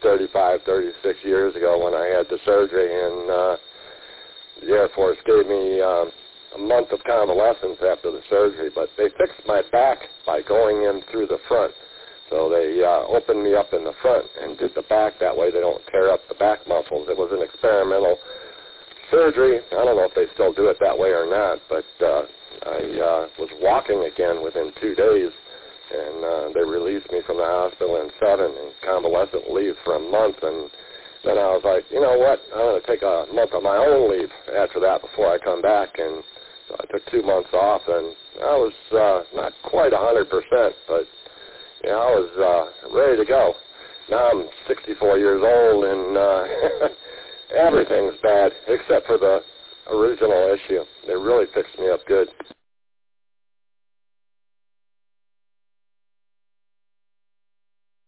35, 36 years ago when I had the surgery, and the Air Force gave me a month of convalescence after the surgery, but they fixed my back by going in through the front. So they opened me up in the front and did the back. That way they don't tear up the back muscles. It was an experimental surgery. I don't know if they still do it that way or not, but I was walking again within 2 days, and they released me from the hospital in 7 and convalescent leave for a month. And then I was like, you know what, I'm going to take a month of my own leave after that before I come back. And so I took 2 months off, and I was not quite 100%, but I was ready to go. Now I'm 64 years old, and everything's bad except for the original issue. They really fixed me up good.